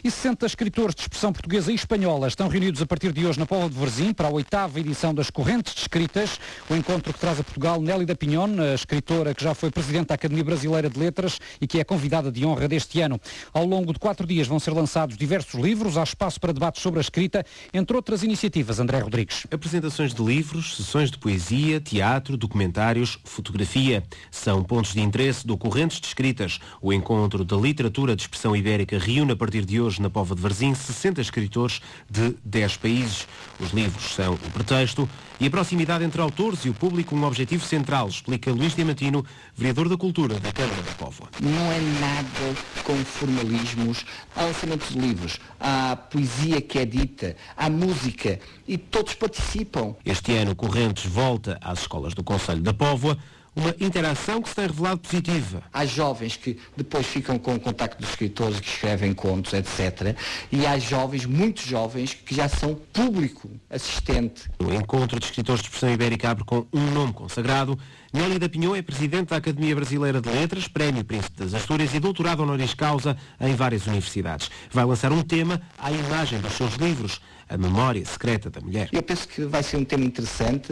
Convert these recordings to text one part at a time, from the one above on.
E 60 escritores de expressão portuguesa e espanhola estão reunidos a partir de hoje na Póvoa de Varzim para a 8ª edição das Correntes de Escritas, o encontro que traz a Portugal Nélida Pinhon, a escritora que já foi presidente da Academia Brasileira de Letras e que é convidada de honra deste ano. Ao longo de 4 dias vão ser lançados diversos livros, há espaço para debates sobre a escrita, entre outras iniciativas. André Rodrigues. Apresentações de livros, sessões de poesia, teatro, documentários, fotografia. São pontos de interesse do Correntes de Escritas. O encontro da literatura de expressão ibérica reúne a partir de hoje na Póvoa de Varzim 60 escritores de 10 países. Os livros são o pretexto e a proximidade entre autores e o público um objetivo central, explica Luís Diamantino, vereador da Cultura da Câmara da Póvoa. Não é nada com formalismos. Há lançamento de livros, há poesia que é dita, há música e todos participam. Este ano o Correntes volta às escolas do Concelho da Póvoa, uma interação que se tem revelado positiva. Há jovens que depois ficam com o contacto dos escritores que escrevem contos, etc. E há jovens, muitos jovens, que já são público assistente. O encontro de escritores de expressão ibérica abre com um nome consagrado. Nélida Pinhon é presidente da Academia Brasileira de Letras, Prémio Príncipe das Astúrias e doutorado honoris causa em várias universidades. Vai lançar um tema à imagem dos seus livros, A Memória Secreta da Mulher. Eu penso que vai ser um tema interessante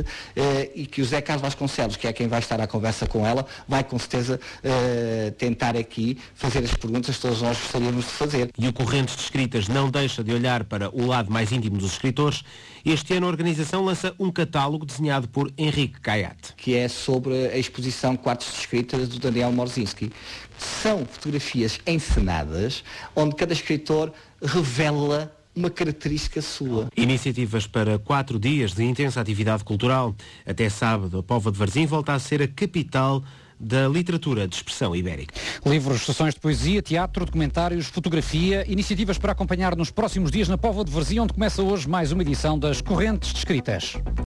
e que o Zé Carlos Vasconcelos, que é quem vai estar à conversa com ela, vai com certeza tentar aqui fazer as perguntas que todos nós gostaríamos de fazer. E o Correntes de Escritas não deixa de olhar para o lado mais íntimo dos escritores. Este ano a organização lança um catálogo desenhado por Henrique Caiate. Que é sobre a exposição Quartos de Escritas do Daniel Morzinski. São fotografias encenadas, onde cada escritor revela uma característica sua. Iniciativas para 4 dias de intensa atividade cultural. Até sábado, a Póvoa de Varzim volta a ser a capital da literatura de expressão ibérica. Livros, sessões de poesia, teatro, documentários, fotografia, iniciativas para acompanhar nos próximos dias na Póvoa de Varzim, onde começa hoje mais uma edição das Correntes de Escritas.